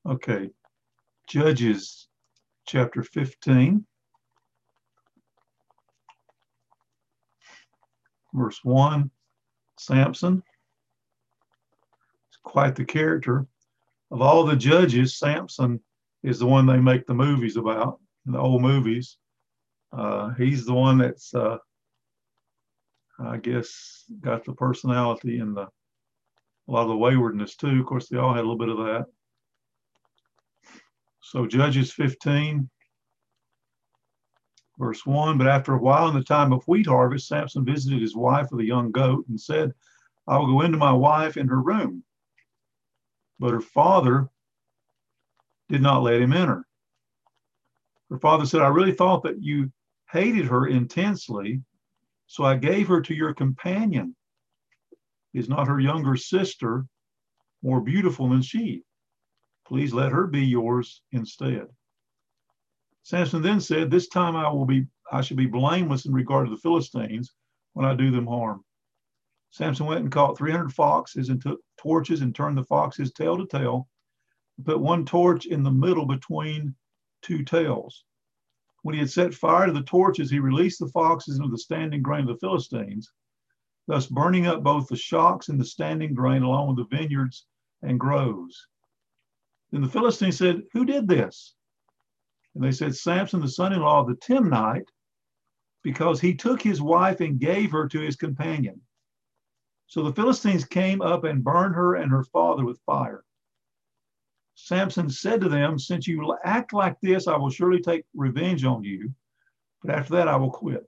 Okay, Judges chapter 15, verse 1. Samson is quite the character. Of all the judges, Samson is the one they make the movies about, the old movies. He's the one that's, I guess, got the personality and a lot of the waywardness too. Of course, they all had a little bit of that. So Judges 15, verse 1, but after a while in the time of wheat harvest, Samson visited his wife with a young goat and said, I will go into my wife in her room. But her father did not let him enter. Her father said, I really thought that you hated her intensely, so I gave her to your companion. Is not her younger sister more beautiful than she? Please let her be yours instead. Samson then said, this time I should be blameless in regard to the Philistines when I do them harm. Samson went and caught 300 foxes and took torches and turned the foxes tail to tail, and put one torch in the middle between two tails. When he had set fire to the torches, he released the foxes into the standing grain of the Philistines, thus burning up both the shocks and the standing grain along with the vineyards and groves. Then the Philistines said, who did this? And they said, Samson, the son-in-law of the Timnite, because he took his wife and gave her to his companion. So the Philistines came up and burned her and her father with fire. Samson said to them, since you act like this, I will surely take revenge on you, but after that I will quit.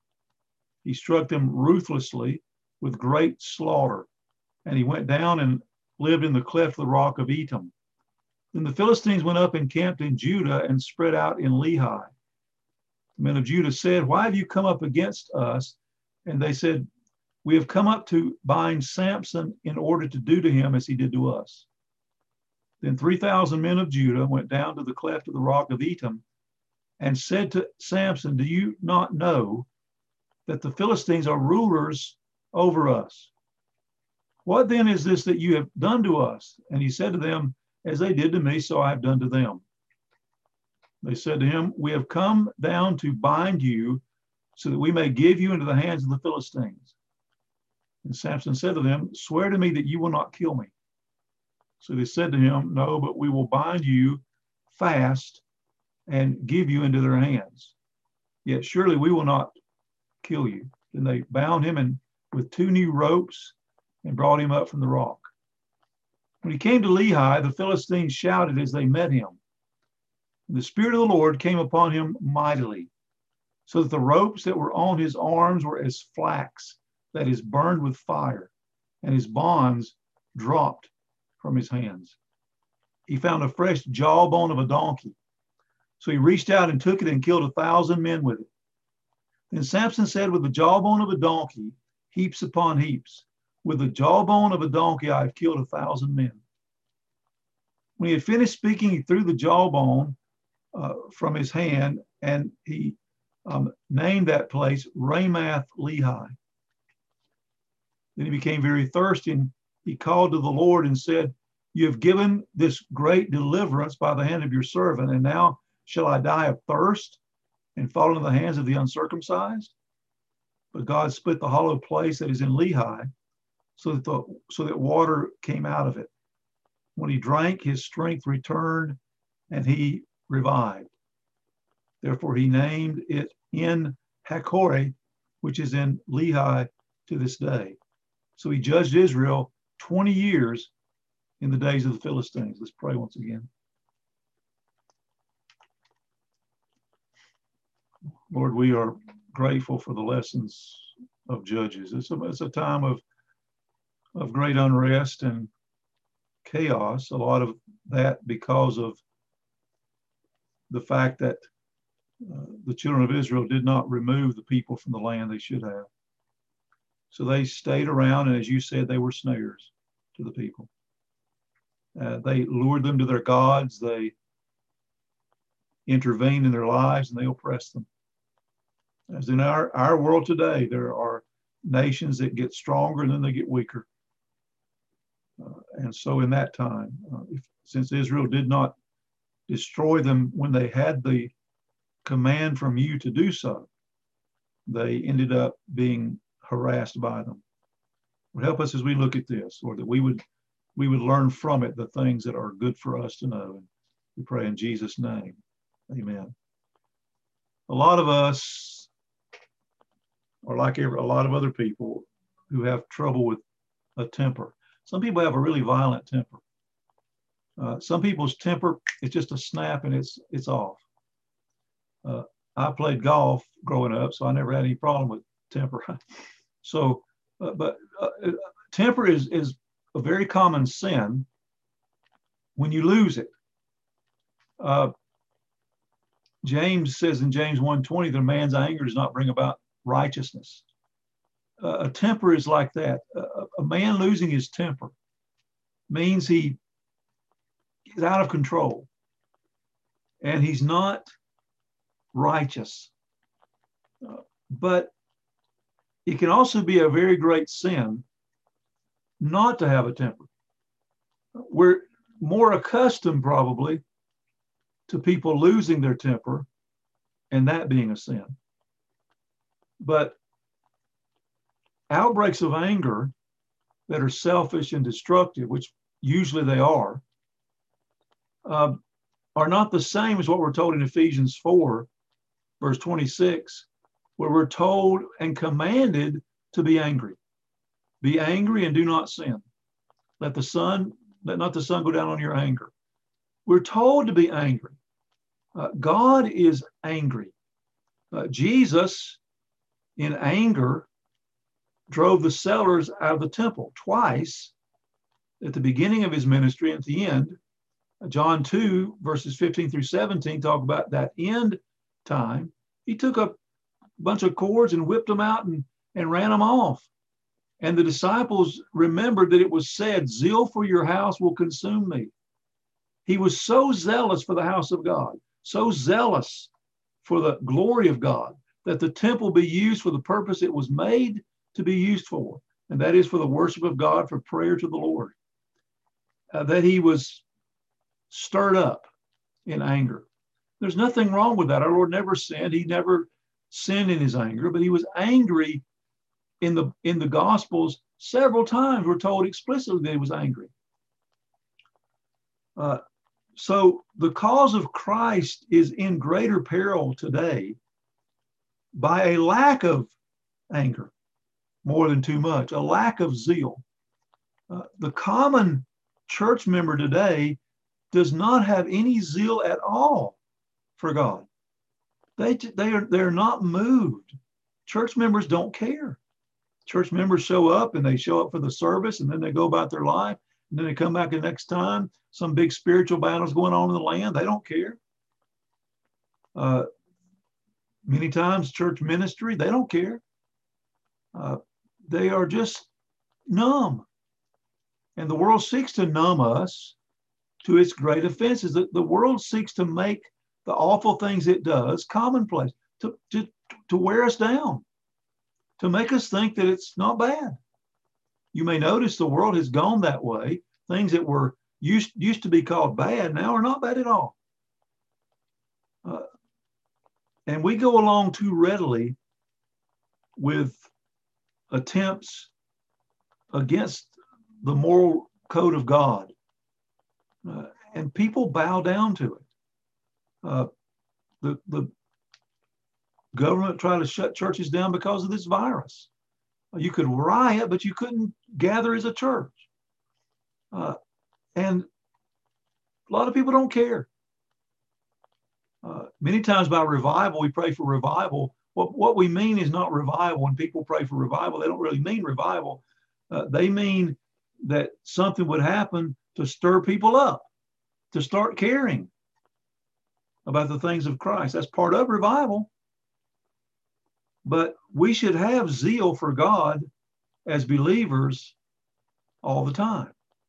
He struck them ruthlessly with great slaughter, and he went down and lived in the cleft of the rock of Etam. Then the Philistines went up and camped in Judah and spread out in Lehi. The men of Judah said, why have you come up against us? And they said, we have come up to bind Samson in order to do to him as he did to us. Then 3,000 men of Judah went down to the cleft of the rock of Etam and said to Samson, do you not know that the Philistines are rulers over us? What then is this that you have done to us? And he said to them, as they did to me, so I have done to them. They said to him, we have come down to bind you so that we may give you into the hands of the Philistines. And Samson said to them, swear to me that you will not kill me. So they said to him, no, but we will bind you fast and give you into their hands. Yet surely we will not kill you. Then they bound him with 2 new ropes and brought him up from the rock. When he came to Lehi, the Philistines shouted as they met him. And the Spirit of the Lord came upon him mightily, so that the ropes that were on his arms were as flax that is burned with fire, and his bonds dropped from his hands. He found a fresh jawbone of a donkey. So he reached out and took it and killed 1,000 men with it. Then Samson said, with the jawbone of a donkey, heaps upon heaps. With the jawbone of a donkey, I have killed 1,000 men. When he had finished speaking, he threw the jawbone from his hand, and he named that place Ramath Lehi. Then he became very thirsty, and he called to the Lord and said, you have given this great deliverance by the hand of your servant, and now shall I die of thirst and fall into the hands of the uncircumcised? But God split the hollow place that is in Lehi, so that water came out of it. When he drank, his strength returned, and he revived. Therefore he named it En Hakkore, which is in Lehi to this day. So he judged Israel 20 years in the days of the Philistines. Let's pray once again. Lord, we are grateful for the lessons of Judges. It's a time of great unrest and chaos. A lot of that because of the fact that the children of Israel did not remove the people from the land they should have. So they stayed around, and as you said, they were snares to the people. They lured them to their gods. They intervened in their lives, and they oppressed them. As in our world today, there are nations that get stronger and then they get weaker. And so in that time, since Israel did not destroy them when they had the command from you to do so, they ended up being harassed by them. Lord, help us as we look at this, Lord, that we would learn from it the things that are good for us to know. And we pray in Jesus' name. Amen. A lot of us are like a lot of other people who have trouble with a temper. Some people have a really violent temper. Some people's temper is just a snap and it's off. I played golf growing up, so I never had any problem with temper. So, but temper is a very common sin when you lose it. James says in James 1:20 that a man's anger does not bring about righteousness. A temper is like that. A man losing his temper means he is out of control and he's not righteous. But it can also be a very great sin not to have a temper. We're more accustomed probably to people losing their temper and that being a sin. But outbreaks of anger that are selfish and destructive, which usually they are not the same as what we're told in Ephesians 4, verse 26, where we're told and commanded to be angry. Be angry and do not sin. Let not the sun go down on your anger. We're told to be angry. God is angry. Jesus, in anger, drove the sellers out of the temple twice at the beginning of his ministry and at the end. John 2, verses 15 through 17 talk about that end time. He took a bunch of cords and whipped them out and ran them off. And the disciples remembered that it was said, zeal for your house will consume me. He was so zealous for the house of God, so zealous for the glory of God, that the temple be used for the purpose it was made to be used for, and that is for the worship of God, for prayer to the Lord. That he was stirred up in anger. There's nothing wrong with that. Our Lord never sinned. He never sinned in his anger, but he was angry in the Gospels several times. We're told explicitly that he was angry. So the cause of Christ is in greater peril today by a lack of anger, more than too much, a lack of zeal. The common church member today does not have any zeal at all for God. They're not moved. Church members don't care. Church members show up and they show up for the service and then they go about their life and then they come back the next time. Some big spiritual battle's going on in the land. They don't care. Many times church ministry, they don't care. They are just numb. And the world seeks to numb us to its great offenses. The world seeks to make the awful things it does commonplace, to wear us down, to make us think that it's not bad. You may notice the world has gone that way. Things that were used to be called bad now are not bad at all. And we go along too readily with attempts against the moral code of God. And people bow down to it. The government tried to shut churches down because of this virus. You could riot, but you couldn't gather as a church. And a lot of people don't care. Many times by revival, we pray for revival. What we mean is not revival. When people pray for revival, they don't really mean revival. They mean that something would happen to stir people up, to start caring about the things of Christ. That's part of revival. But we should have zeal for God as believers all the time.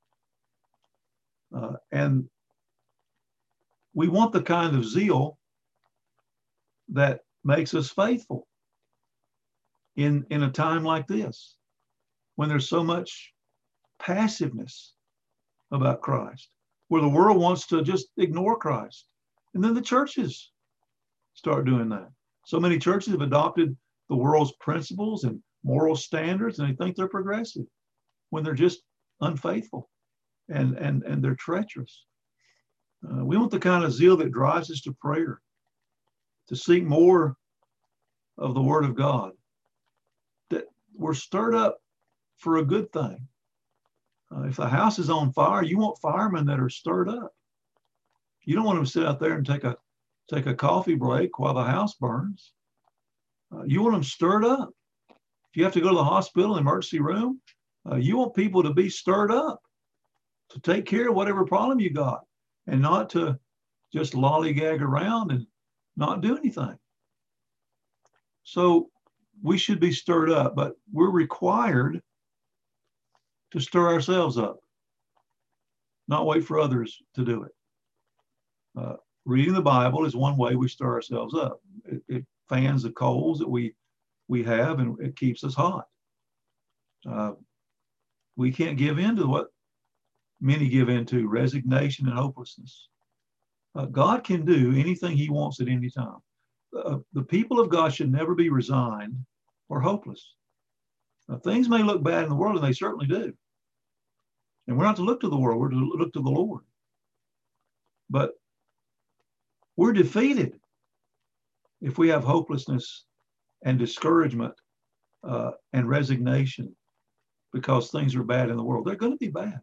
And we want the kind of zeal that makes us faithful in a time like this, when there's so much passiveness about Christ. where the world wants to just ignore Christ. And then the churches start doing that. So many churches have adopted the world's principles and moral standards, and they think they're progressive when they're just unfaithful and they're treacherous. We want the kind of zeal that drives us to prayer, to seek more of the Word of God, that we're stirred up for a good thing. If the house is on fire, you want firemen that are stirred up. You don't want them to sit out there and take a coffee break while the house burns. You want them stirred up. If you have to go to the hospital, emergency room, you want people to be stirred up to take care of whatever problem you got and not to just lollygag around and not do anything. So we should be stirred up, but we're required to stir ourselves up, not wait for others to do it. Reading the Bible is one way we stir ourselves up. It fans the coals that we have, and it keeps us hot. We can't give in to what many give into, resignation and hopelessness. God can do anything he wants at any time. The people of God should never be resigned or hopeless. Now, things may look bad in the world, and they certainly do. And we're not to look to the world, we're to look to the Lord. But we're defeated if we have hopelessness and discouragement and resignation because things are bad in the world. They're going to be bad.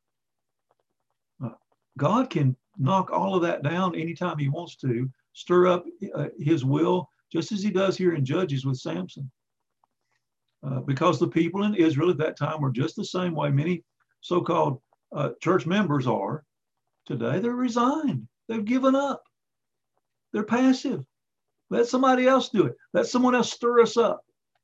God can knock all of that down anytime he wants to, stir up his will, just as he does here in Judges with Samson. Because the people in Israel at that time were just the same way many so-called church members are today. They're resigned. They've given up. They're passive. Let somebody else do it. Let someone else stir us up.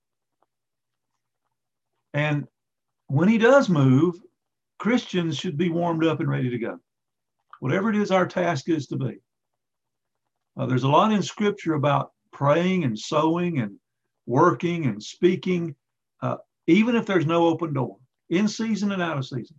And when he does move, Christians should be warmed up and ready to go. Whatever it is our task is to be. There's a lot in Scripture about praying and sowing and working and speaking, even if there's no open door, in season and out of season.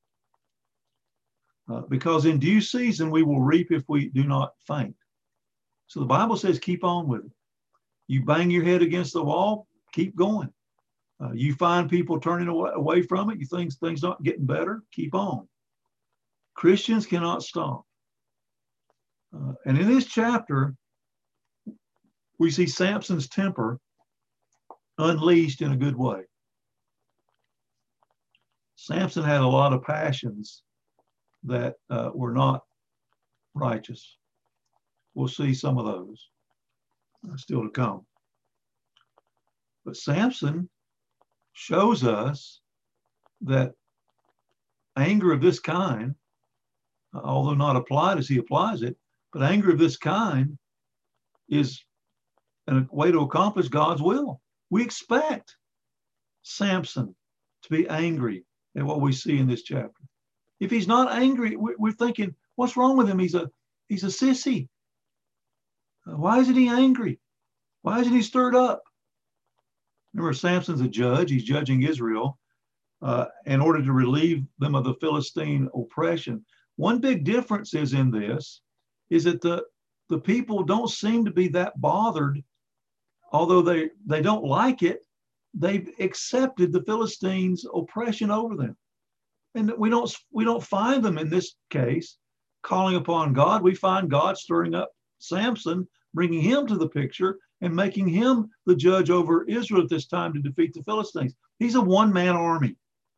Because in due season we will reap if we do not faint. So the Bible says keep on with it. You bang your head against the wall, keep going. You find people turning away from it, you think things aren't getting better, keep on. Christians cannot stop. And in this chapter, we see Samson's temper unleashed in a good way. Samson had a lot of passions that were not righteous. We'll see some of those still to come. But Samson shows us that anger of this kind, although not applied as he applies it, but anger of this kind is a way to accomplish God's will. We expect Samson to be angry at what we see in this chapter. If he's not angry, we're thinking, what's wrong with him? He's a sissy. Why isn't he angry? Why isn't he stirred up? Remember, Samson's a judge. He's judging Israel in order to relieve them of the Philistine oppression. One big difference is in this is that the people don't seem to be that bothered, although they don't like it. They've accepted the Philistines' oppression over them. And we don't find them in this case calling upon God. We find God stirring up Samson, bringing him to the picture and making him the judge over Israel at this time to defeat the Philistines. He's a one-man army.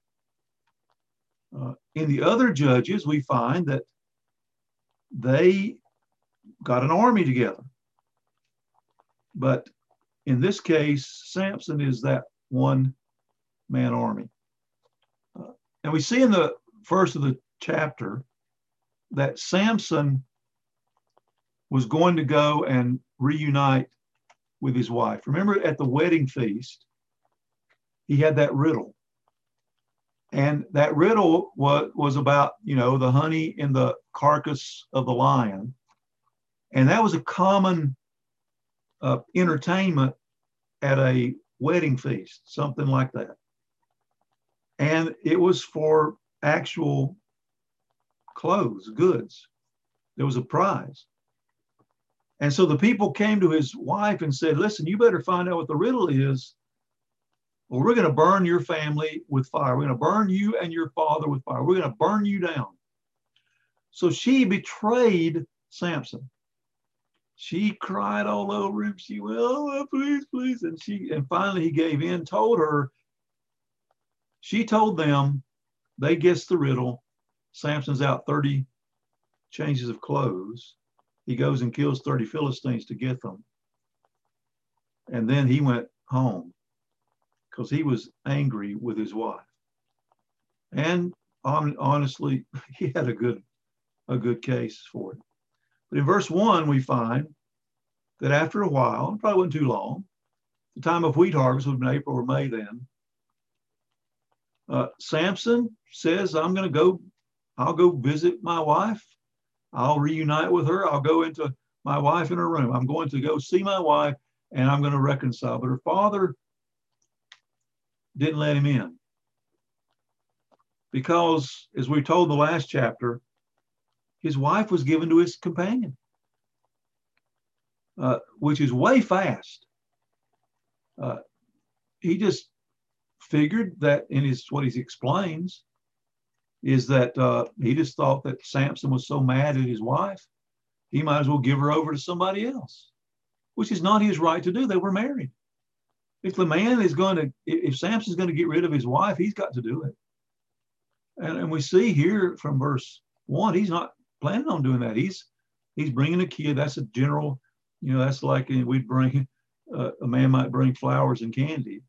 In the other judges, we find that they got an army together. But in this case, Samson is that one-man army. And we see in the first of the chapter that Samson was going to go and reunite with his wife. Remember at the wedding feast, he had that riddle. And that riddle was about, the honey in the carcass of the lion. And that was a common entertainment at a wedding feast, something like that. And it was for actual clothes, goods. There was a prize. And so the people came to his wife and said, listen, you better find out what the riddle is, or we're going to burn your family with fire. We're going to burn you and your father with fire. We're going to burn you down. So she betrayed Samson. She cried all over him. She went, oh, please, please. And finally he gave in, she told them, they guessed the riddle. Samson's out 30 changes of clothes. He goes and kills 30 Philistines to get them. And then he went home because he was angry with his wife. And honestly, he had a good case for it. But in verse 1, we find that after a while, probably wasn't too long, the time of wheat harvest would have been April or May then, Samson says, I'll go visit my wife. I'll reunite with her. I'll go into my wife in her room. I'm going to go see my wife and I'm going to reconcile. But her father didn't let him in because, as we told in the last chapter, his wife was given to his companion, which is way fast. He just figured that what he explains is that he just thought that Samson was so mad at his wife, he might as well give her over to somebody else, which is not his right to do. They were married. If Samson's going to get rid of his wife, he's got to do it. And we see here from verse 1, he's not planning on doing that. He's bringing a kid. That's a general, that's like we'd bring, a man might bring flowers and candy.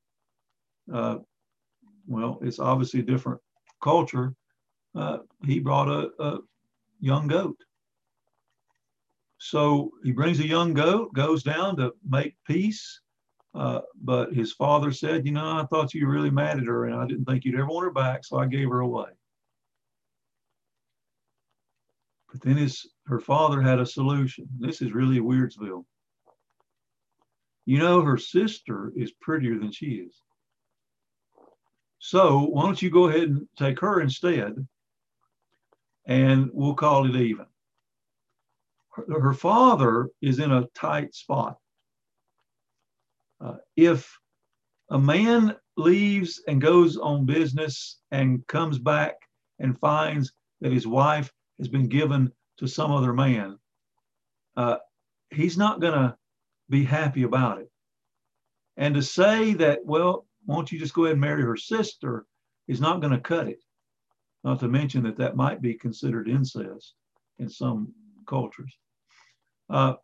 Well, it's obviously a different culture. He brought a young goat. So he brings a young goat, goes down to make peace. But his father said, I thought you were really mad at her and I didn't think you'd ever want her back, so I gave her away. But then her father had a solution. This is really Weirdsville. Her sister is prettier than she is. So why don't you go ahead and take her instead, and we'll call it even. Her father is in a tight spot. If a man leaves and goes on business and comes back and finds that his wife has been given to some other man, he's not going to be happy about it. And to say that, well, won't you just go ahead and marry her sister, is not going to cut it. Not to mention that might be considered incest in some cultures. But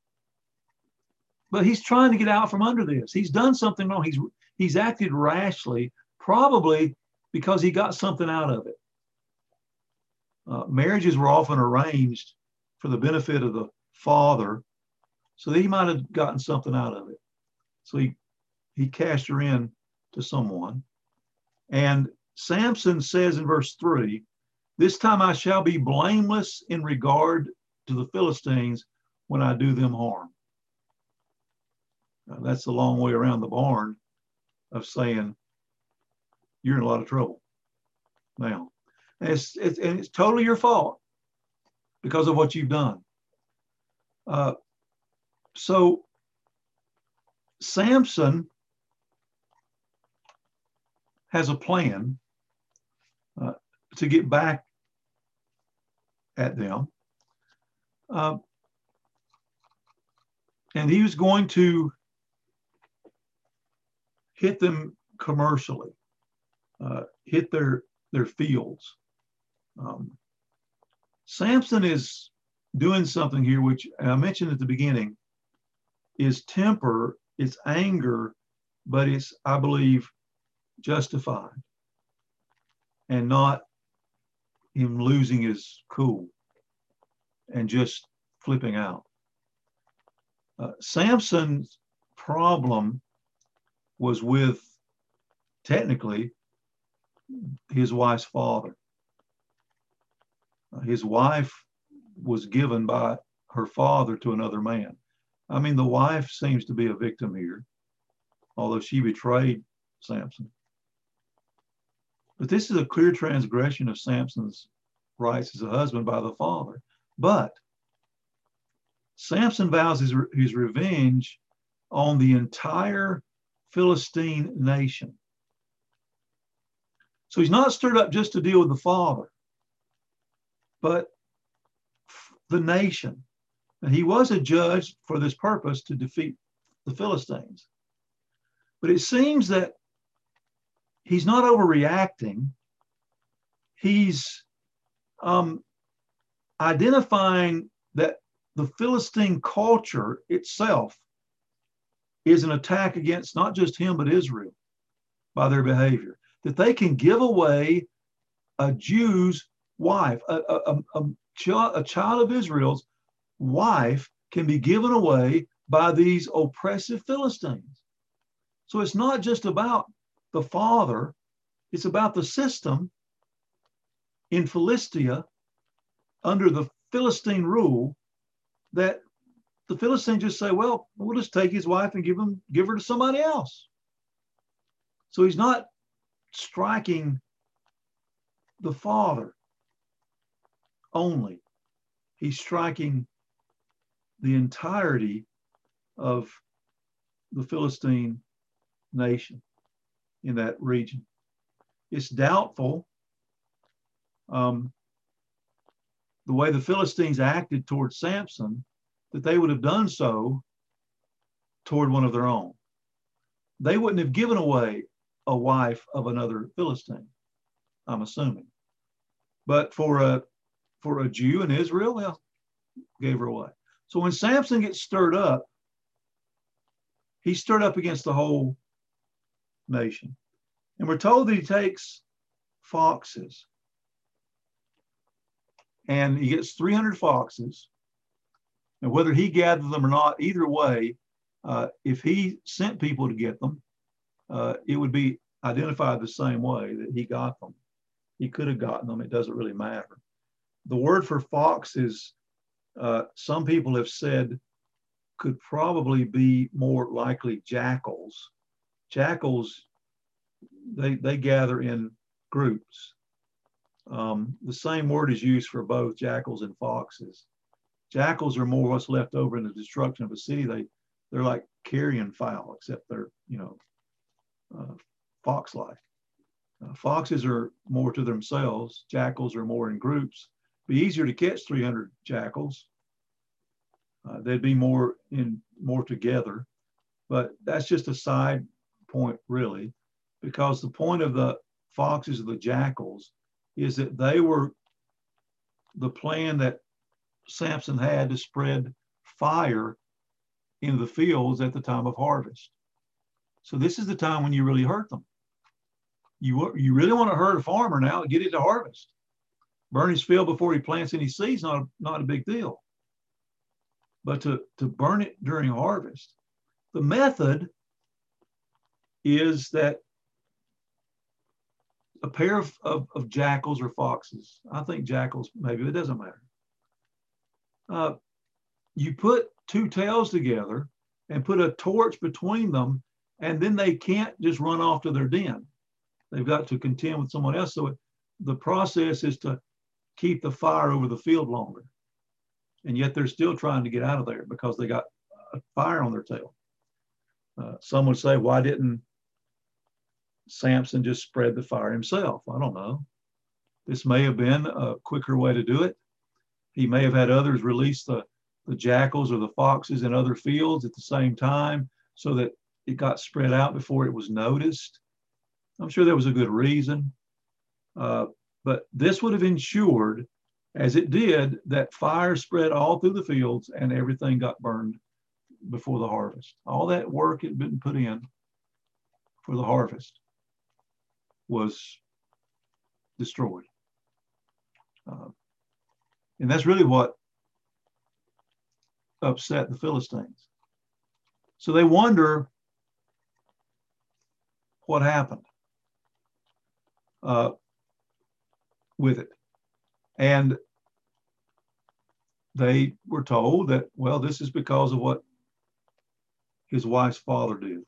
he's trying to get out from under this. He's done something wrong. He's acted rashly, probably because he got something out of it. Marriages were often arranged for the benefit of the father, so that he might have gotten something out of it. So he cast her in to someone. And Samson says in verse 3, this time I shall be blameless in regard to the Philistines when I do them harm. Now, that's a long way around the barn of saying you're in a lot of trouble now. And it's totally your fault because of what you've done. So Samson has a plan to get back at them. And he was going to hit them commercially, hit their fields. Samson is doing something here, which I mentioned at the beginning, is temper, it's anger, but it's, I believe, justified and not him losing his cool and just flipping out. Samson's problem was with, technically, his wife's father. His wife was given by her father to another man. I mean, the wife seems to be a victim here, although she betrayed Samson. But this is a clear transgression of Samson's rights as a husband by the father. But Samson vows his revenge on the entire Philistine nation. So he's not stirred up just to deal with the father, but the nation. And he was adjudged for this purpose to defeat the Philistines. But it seems that he's not overreacting. He's identifying that the Philistine culture itself is an attack against not just him, but Israel by their behavior. That they can give away a Jew's wife, a child of Israel's wife can be given away by these oppressive Philistines. So it's not just about the father, it's about the system in Philistia under the Philistine rule, that the Philistines just say, well, we'll just take his wife and give her to somebody else. So he's not striking the father only. He's striking the entirety of the Philistine nation in that region. It's doubtful the way the Philistines acted towards Samson, that they would have done so toward one of their own. They wouldn't have given away a wife of another Philistine, I'm assuming. But for a Jew in Israel, well, gave her away. So when Samson gets stirred up, he's stirred up against the whole nation. And we're told that he takes foxes. And he gets 300 foxes. And whether he gathered them or not, either way, if he sent people to get them, it would be identified the same way that he got them. He could have gotten them. It doesn't really matter. The word for fox is, some people have said, could probably be more likely jackals. Jackals, they gather in groups. The same word is used for both jackals and foxes. Jackals are more what's left over in the destruction of a city. They're like carrion fowl, except they're, fox-like. Foxes are more to themselves. Jackals are more in groups. Be easier to catch 300 jackals. They'd be more together. But that's just a side point, really, because the point of the foxes or the jackals is that they were the plan that Samson had to spread fire into the fields at the time of harvest. So this is the time when you really hurt them. You really want to hurt a farmer now, get it to harvest. Burn his field before he plants any seeds, not a big deal. But to burn it during harvest. The method is that a pair of jackals or foxes, I think jackals, maybe, it doesn't matter. You put two tails together and put a torch between them, and then they can't just run off to their den. They've got to contend with someone else. So the process is to keep the fire over the field longer. And yet they're still trying to get out of there because they got a fire on their tail. Some would say, why didn't Samson just spread the fire himself? I don't know. This may have been a quicker way to do it. He may have had others release the jackals or the foxes in other fields at the same time so that it got spread out before it was noticed. I'm sure there was a good reason. But this would have ensured, as it did, that fire spread all through the fields and everything got burned before the harvest. All that work had been put in for the harvest was destroyed. And that's really what upset the Philistines. So they wonder what happened with it. And they were told that, well, this is because of what his wife's father did.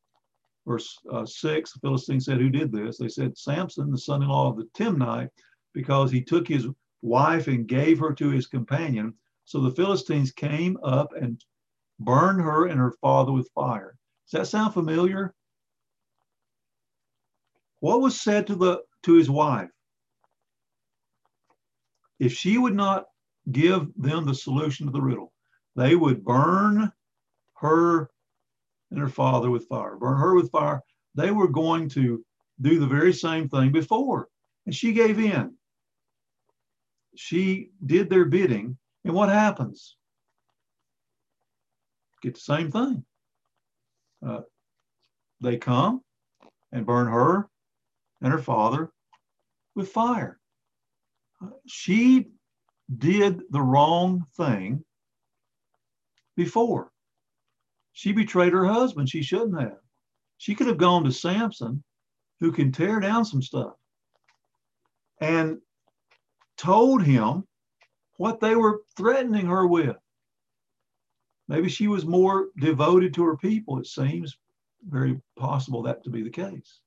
Verse 6, the Philistines said, who did this? They said, Samson, the son-in-law of the Timnite, because he took his wife and gave her to his companion. So the Philistines came up and burned her and her father with fire. Does that sound familiar? What was said to his wife? If she would not give them the solution to the riddle, they would burn her and her father with fire. Burn her with fire. They were going to do the very same thing before. And she gave in. She did their bidding. And what happens? Get the same thing. They come and burn her and her father with fire. She did the wrong thing before. She betrayed her husband. She shouldn't have. She could have gone to Samson, who can tear down some stuff, and told him what they were threatening her with. Maybe she was more devoted to her people. It seems very possible that to be the case.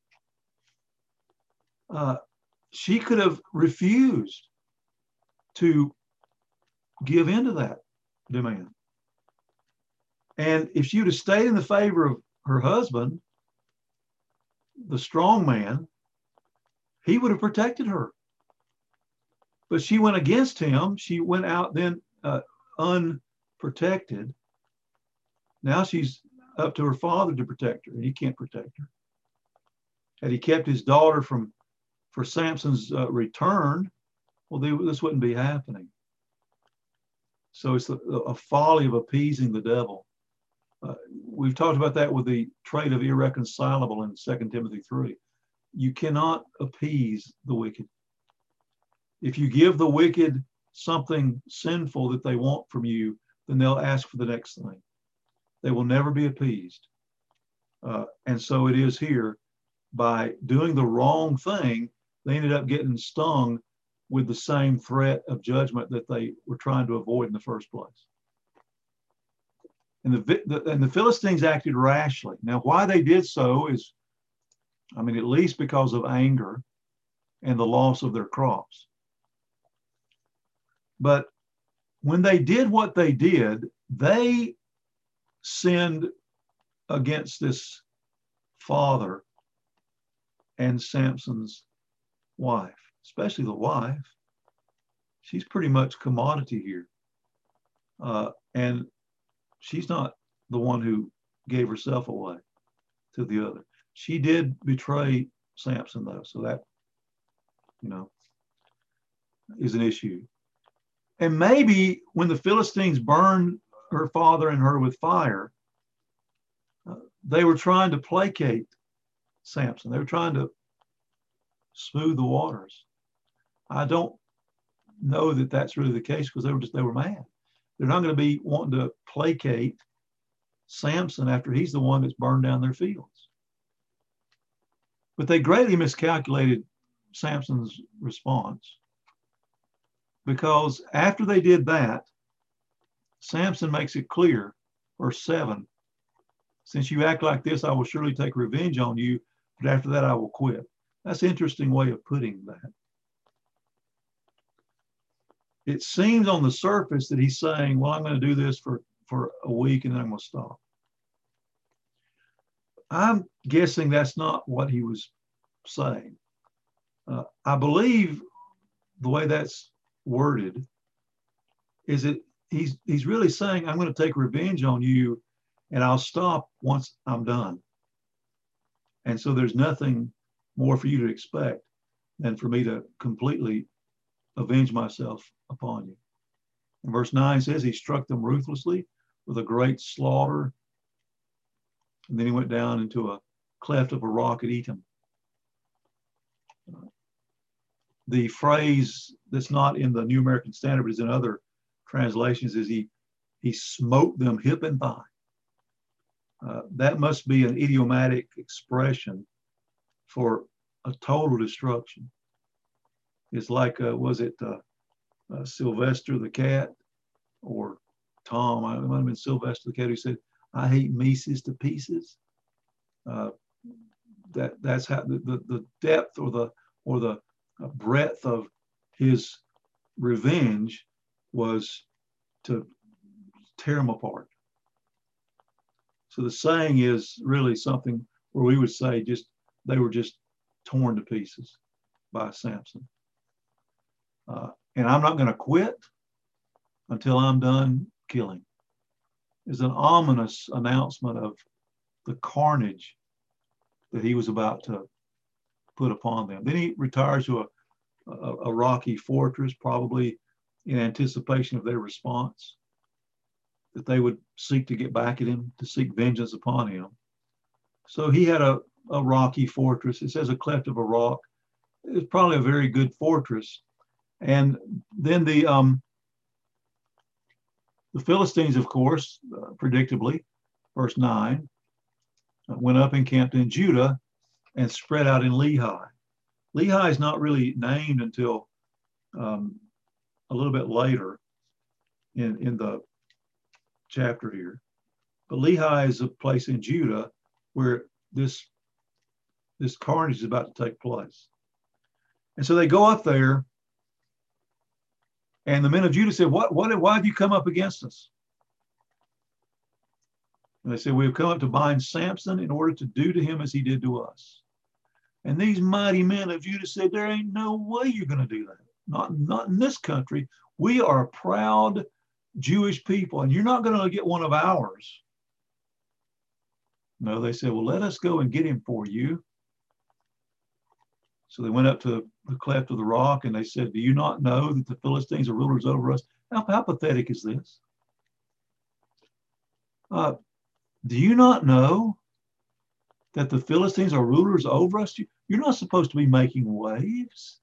She could have refused to give in to that demand. And if she would have stayed in the favor of her husband, the strong man, he would have protected her. But she went against him. She went out then unprotected. Now she's up to her father to protect her, and he can't protect her. Had he kept his daughter for Samson's return, well, this wouldn't be happening. So it's a folly of appeasing the devil. We've talked about that with the trait of irreconcilable in 2 Timothy 3. You cannot appease the wicked. If you give the wicked something sinful that they want from you, then they'll ask for the next thing. They will never be appeased. And so it is here. By doing the wrong thing, they ended up getting stung with the same threat of judgment that they were trying to avoid in the first place. And the Philistines acted rashly. Now, why they did so is, at least because of anger and the loss of their crops. But when they did what they did, they sinned against this father and Samson's wife, especially the wife. She's pretty much commodity here. And she's not the one who gave herself away to the other. She did betray Samson, though, so that, is an issue. And maybe when the Philistines burned her father and her with fire, they were trying to placate Samson. They were trying to smooth the waters. I don't know that that's really the case, because they were mad. They're not going to be wanting to placate Samson after he's the one that's burned down their fields. But they greatly miscalculated Samson's response, because after they did that, Samson makes it clear, verse 7, since you act like this, I will surely take revenge on you, but after that I will quit. That's an interesting way of putting that. It seems on the surface that he's saying, well, I'm going to do this for a week and then I'm going to stop. I'm guessing that's not what he was saying. I believe the way that's worded is that he's really saying, I'm going to take revenge on you and I'll stop once I'm done. And so there's nothing more for you to expect than for me to completely avenge myself upon you. And verse 9 says he struck them ruthlessly with a great slaughter. And then he went down into a cleft of a rock at Etam. The phrase that's not in the New American Standard, but is in other translations, is he smote them hip and thigh. That must be an idiomatic expression for a total destruction. It's like, was it Sylvester the cat, or Tom? It might have been Sylvester the cat who said, "I hate Mises to pieces." That's how the depth or the breadth of his revenge was to tear them apart. So the saying is really something where we would say just they were just torn to pieces by Samson. And I'm not going to quit until I'm done killing. Is an ominous announcement of the carnage that he was about to put upon them. Then he retires to a rocky fortress, probably in anticipation of their response, that they would seek to get back at him, to seek vengeance upon him. So he had a rocky fortress. It says a cleft of a rock. It's probably a very good fortress. And then the Philistines, of course, predictably, verse 9, went up and camped in Judah and spread out in Lehi. Lehi is not really named until a little bit later in the chapter here. But Lehi is a place in Judah where this carnage is about to take place. And so they go up there, and the men of Judah said, why have you come up against us? And they said, we've come up to bind Samson in order to do to him as he did to us. And these mighty men of Judah said, there ain't no way you're going to do that. Not in this country. We are a proud Jewish people, and you're not going to get one of ours. No, they said, well, let us go and get him for you. So they went up to the cleft of the rock, and they said, do you not know that the Philistines are rulers over us? How pathetic is this? Do you not know that the Philistines are rulers over us? You're not supposed to be making waves.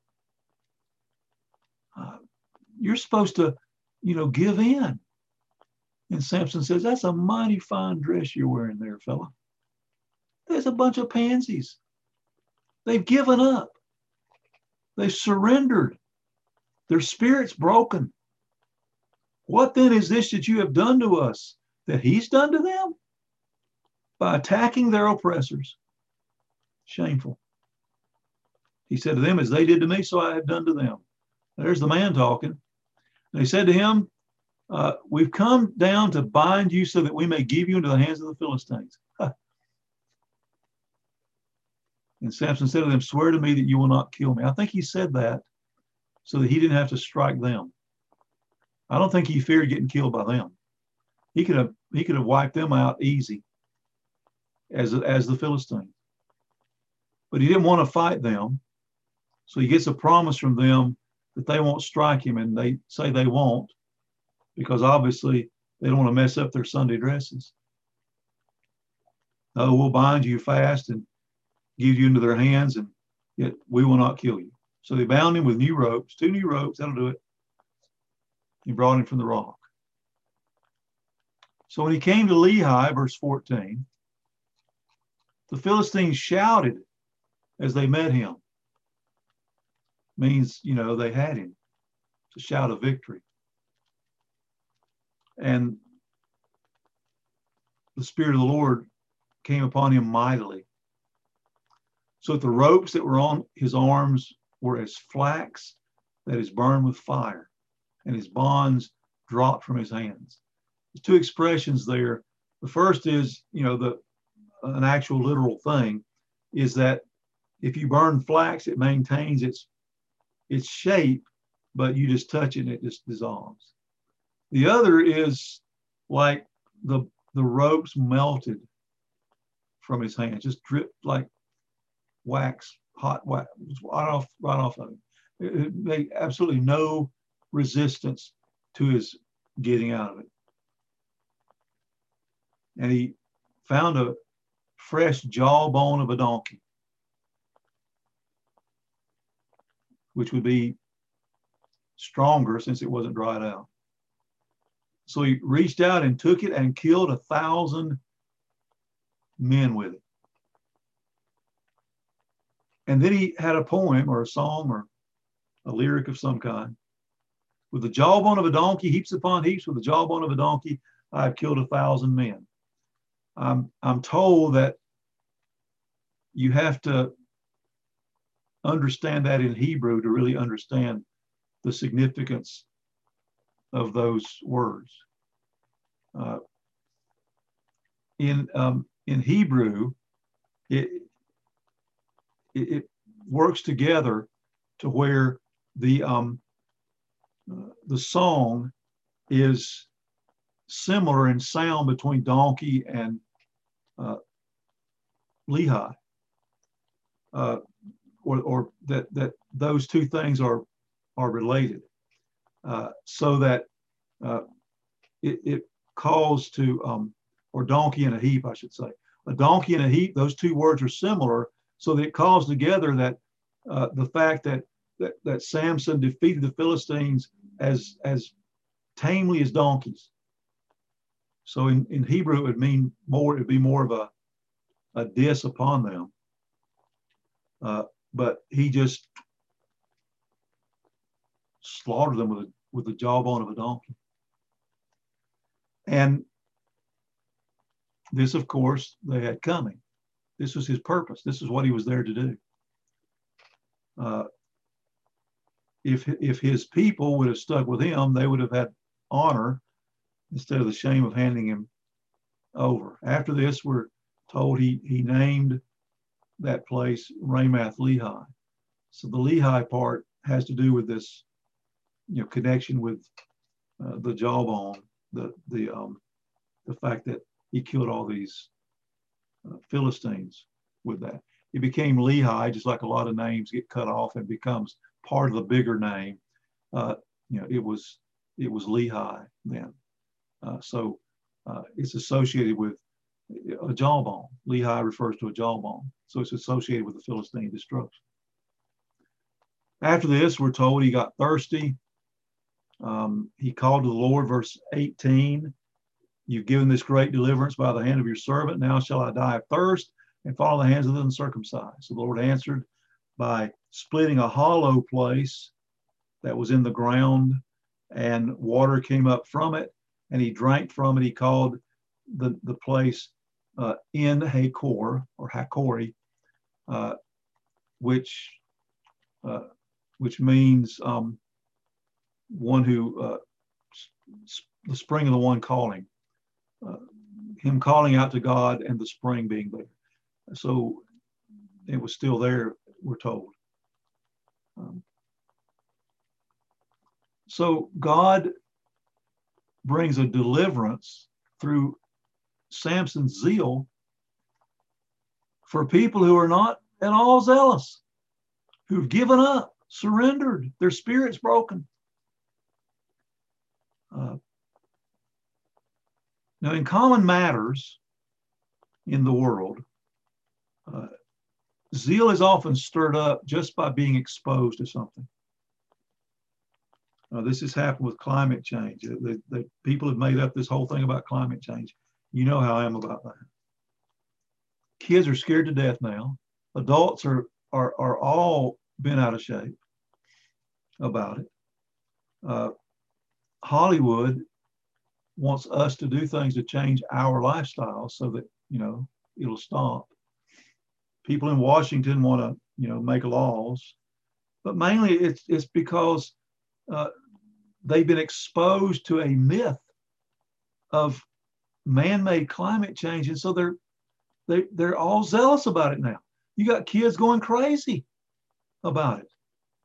You're supposed to, give in. And Samson says, that's a mighty fine dress you're wearing there, fella. There's a bunch of pansies. They've given up. They've surrendered. Their spirit's broken. What then is this that you have done to us that he's done to them? By attacking their oppressors. Shameful. He said to them, as they did to me, so I have done to them. There's the man talking. They said to him, we've come down to bind you so that we may give you into the hands of the Philistines. And Samson said to them, swear to me that you will not kill me. I think he said that so that he didn't have to strike them. I don't think he feared getting killed by them. He could have wiped them out easy as the Philistines. But he didn't want to fight them. So he gets a promise from them that they won't strike him, and they say they won't because obviously they don't want to mess up their Sunday dresses. No, we'll bind you fast and give you into their hands, and yet we will not kill you. So they bound him with new ropes, 2 new ropes, that'll do it. He brought him from the rock. So when he came to Lehi, verse 14, the Philistines shouted as they met him. Means, they had him. It's a shout of victory. And the Spirit of the Lord came upon him mightily. So that the ropes that were on his arms were as flax that is burned with fire, and his bonds dropped from his hands. There's 2 expressions there. The first is, an actual literal thing is that if you burn flax, it maintains its shape, but you just touch it and it just dissolves. The other is like the ropes melted from his hands, just dripped like wax, hot wax, right off of him. It made absolutely no resistance to his getting out of it. And he found a fresh jawbone of a donkey, which would be stronger since it wasn't dried out. So he reached out and took it and killed 1,000 men with it. And then he had a poem or a song or a lyric of some kind. With the jawbone of a donkey, heaps upon heaps, with the jawbone of a donkey, I have killed 1,000 men. I'm told that you have to understand that in Hebrew to really understand the significance of those words. In Hebrew, it works together to where the song is similar in sound between donkey and Lehi, or that those two things are related, so that it calls to or donkey and a heap, I should say. A donkey and a heap, those two words are similar, so that it calls together that the fact that Samson defeated the Philistines as tamely as donkeys. So in Hebrew, it would mean more. It would be more of a diss upon them. But he just slaughtered them with the jawbone of a donkey. And this, of course, they had coming. This was his purpose. This is what he was there to do. If his people would have stuck with him, they would have had honor instead of the shame of handing him over. After this, we're told he named that place Ramath Lehi. So the Lehi part has to do with this, connection with the jawbone, the fact that he killed all these Philistines with that. It became Lehi, just like a lot of names get cut off and becomes part of the bigger name. It was Lehi then. So it's associated with a jawbone. Lehi refers to a jawbone. So it's associated with the Philistine destruction. After this, we're told he got thirsty. He called to the Lord, verse 18. You've given this great deliverance by the hand of your servant. Now shall I die of thirst and fall in the hands of the uncircumcised. So the Lord answered by splitting a hollow place that was in the ground, and water came up from it, and he drank from it. He called the place En Hakor, or Hakori, which means one who, the spring of the one calling, him calling out to God and the spring being there. So it was still there, we're told. So God brings a deliverance through Samson's zeal for people who are not at all zealous, who've given up, surrendered, their spirit's broken. Now, in common matters in the world, zeal is often stirred up just by being exposed to something. This has happened with climate change. The people have made up this whole thing about climate change. You know how I am about that. Kids are scared to death now. Adults are all bent out of shape about it. Hollywood wants us to do things to change our lifestyle so that, it'll stop. People in Washington want to, make laws, but mainly it's because they've been exposed to a myth of man-made climate change, and so they're all zealous about it now. You got kids going crazy about it.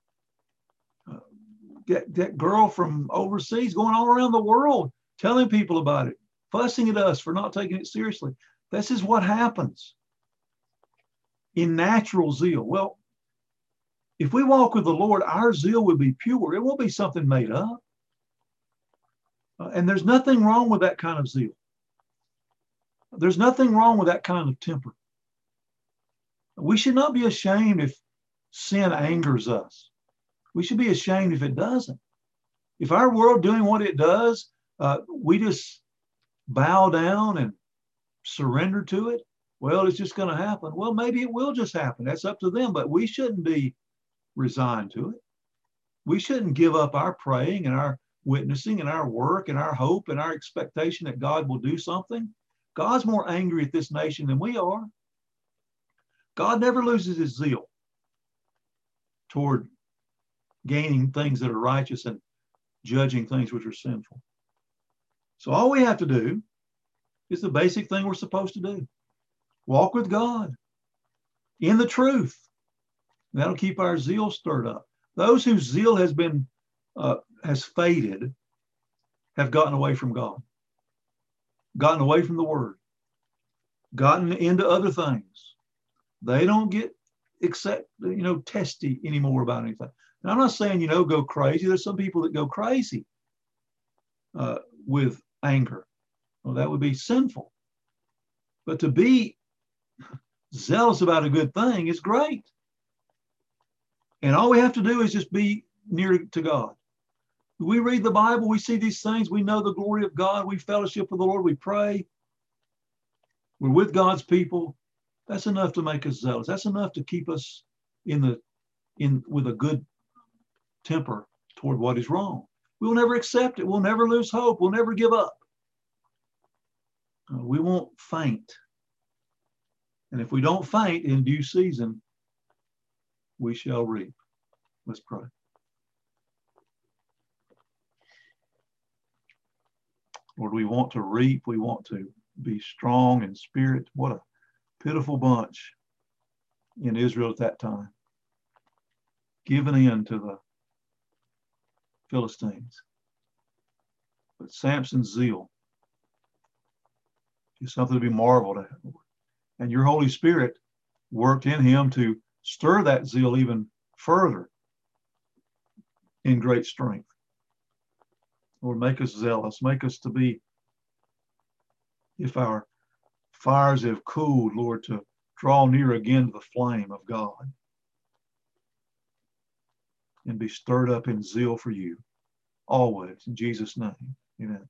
That girl from overseas going all around the world telling people about it, fussing at us for not taking it seriously. This is what happens in natural zeal. Well, if we walk with the Lord, our zeal will be pure. It won't be something made up. And there's nothing wrong with that kind of zeal. There's nothing wrong with that kind of temper. We should not be ashamed if sin angers us. We should be ashamed if it doesn't. If our world doing what it does, we just bow down and surrender to it, well, it's just going to happen. Well, maybe it will just happen. That's up to them, but we shouldn't be resigned to it. We shouldn't give up our praying and our witnessing and our work and our hope and our expectation that God will do something. God's more angry at this nation than we are. God never loses his zeal toward gaining things that are righteous and judging things which are sinful. So all we have to do is the basic thing we're supposed to do. Walk with God in the truth. That'll keep our zeal stirred up. Those whose zeal has faded have gotten away from God, gotten away from the Word, gotten into other things. They don't get testy anymore about anything. And I'm not saying, go crazy. There's some people that go crazy with anger. Well, that would be sinful. But to be zealous about a good thing is great. And all we have to do is just be near to God. We read the Bible, we see these things, we know the glory of God, we fellowship with the Lord, we pray, we're with God's people. That's enough to make us zealous. That's enough to keep us with a good temper toward what is wrong. We'll never accept it. We'll never lose hope. We'll never give up. We won't faint. And if we don't faint in due season, we shall reap. Let's pray. Lord, we want to reap. We want to be strong in spirit. What a pitiful bunch in Israel at that time, given in to the Philistines. But Samson's zeal is something to be marveled at, Lord. And your Holy Spirit worked in him to stir that zeal even further in great strength. Lord, make us zealous. Make us to be, if our fires have cooled, Lord, to draw near again to the flame of God and be stirred up in zeal for you always. In Jesus' name, amen.